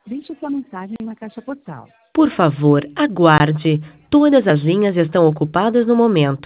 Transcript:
Deixe sua mensagem na caixa postal. Por favor, aguarde. Todas as linhas estão ocupadas no momento.